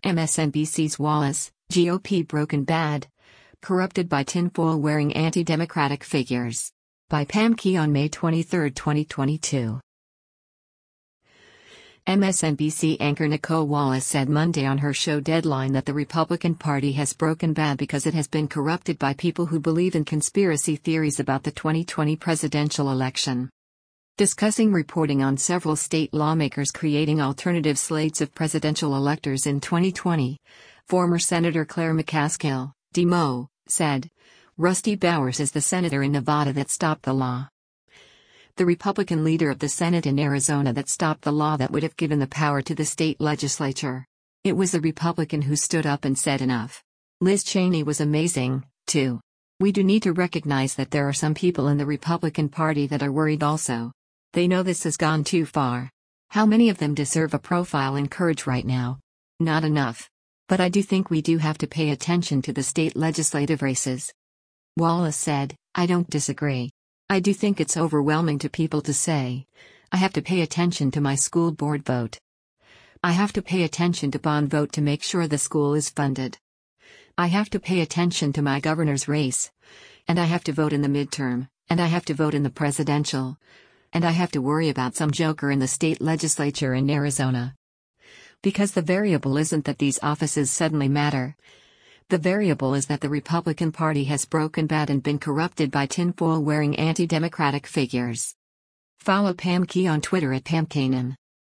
MSNBC's Wallace, GOP broken bad. Corrupted by tinfoil-wearing anti-democratic figures. By Pam Key on May 23, 2022. MSNBC anchor Nicolle Wallace said Monday on her show Deadline that the Republican Party has broken bad because it has been corrupted by people who believe in conspiracy theories about the 2020 presidential election. Discussing reporting on several state lawmakers creating alternative slates of presidential electors in 2020, former Senator Claire McCaskill, Demo, said, Rusty Bowers is the senator in Nevada that stopped the law. The Republican leader of the Senate in Arizona that stopped the law that would have given the power to the state legislature. It was the Republican who stood up and said enough. Liz Cheney was amazing, too. We do need to recognize that there are some people in the Republican Party that are worried also. They know this has gone too far. How many of them deserve a profile and courage right now? Not enough. But I do think we do have to pay attention to the state legislative races. Wallace said, I don't disagree. I do think it's overwhelming to people to say, I have to pay attention to my school board vote. I have to pay attention to bond vote to make sure the school is funded. I have to pay attention to my governor's race. And I have to vote in the midterm, and I have to vote in the presidential. And I have to worry about some joker in the state legislature in Arizona. Because the variable isn't that these offices suddenly matter. The variable is that the Republican Party has broken bad and been corrupted by tinfoil-wearing anti-democratic figures. Follow Pam Key on Twitter at PamKanan.